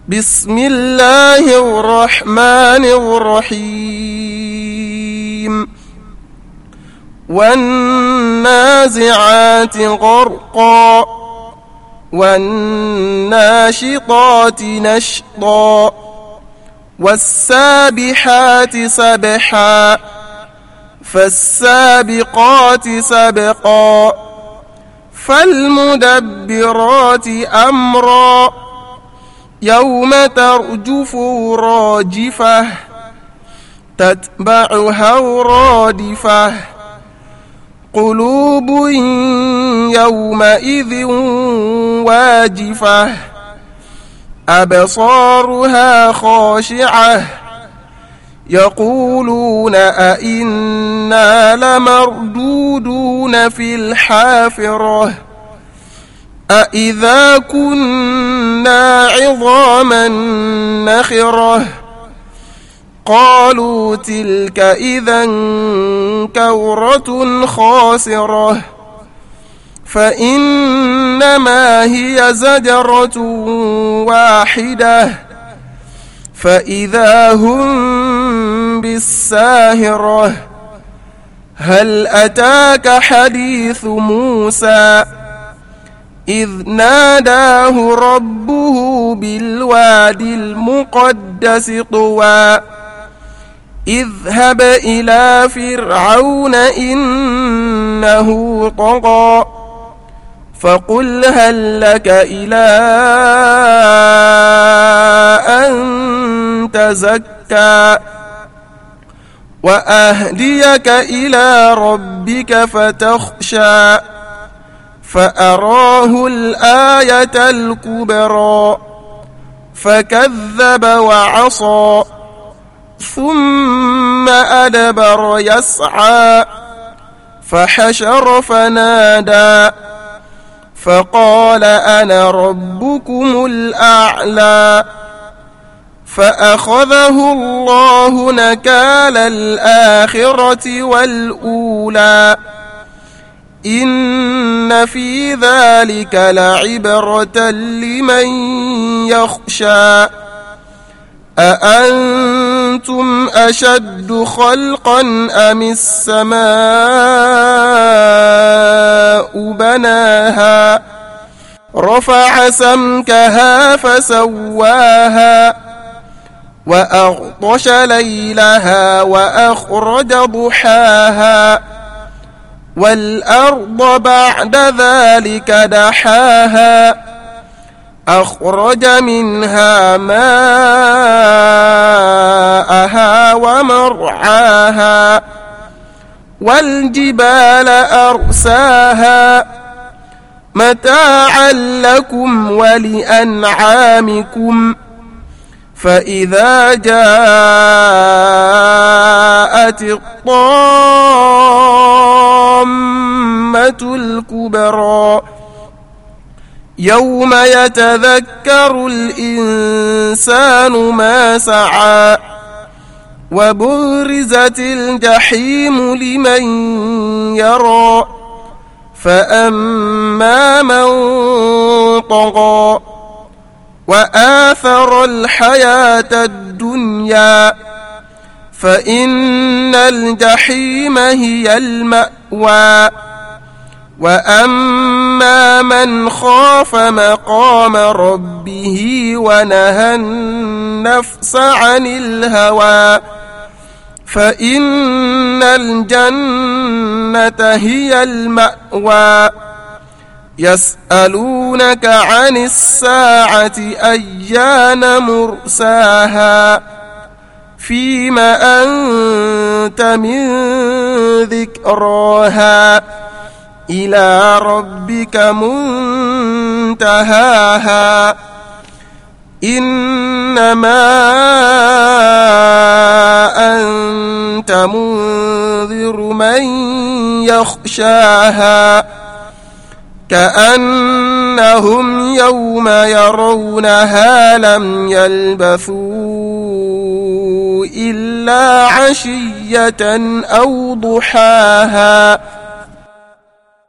بسم الله الرحمن الرحيم والنازعات غرقا والناشطات نشطا والسابحات سبحا فالسابقات سبقا فالمدبرات أمرا يوم ترجف راجفة تتبعها رادفة قلوب يومئذ واجفة أبصارها خاشعة يقولون أئنا لمردودون في الحافرة أئذا كنا عظاما نخرة قالوا تلك إذا كرة خاسرة فإنما هي زجرة واحدة فإذا هم بالساهرة هل أتاك حديث موسى إذ ناداه ربه بالواد المقدس طوى اذهب إلى فرعون إنه طغى فقل هل لك إلى أن تزكى وأهديك إلى ربك فتخشى فأراه الآية الكبرى فكذب وعصى ثم أدبر يسعى فحشر فنادى فقال أنا ربكم الأعلى فأخذه الله نكال الآخرة والأولى إن في ذلك لعبرة لمن يخشى أأنتم أشد خلقا أم السماء بناها رفع سمكها فسواها وأغطش ليلها وأخرج ضحاها والأرض بعد ذلك دحاها أخرج منها ماءها ومرعاها والجبال أرساها متاعا لكم ولأنعامكم فإذا جاءت الطامة الكبرى يوم يتذكر الإنسان ما سعى وبرزت الجحيم لمن يرى فأما من طغى وآثر الحياة الدنيا فإن الجحيم هي المأوى وأما من خاف مقام ربه ونهى النفس عن الهوى فإن الجنة هي المأوى يسألونك عن الساعة أيان مرساها فيم أنت من ذكراها إلى ربك منتهاها إنما أنت منذر من يخشاها كأنهم يوم يرونها لم يلبثوا إلا عشية أو ضحاها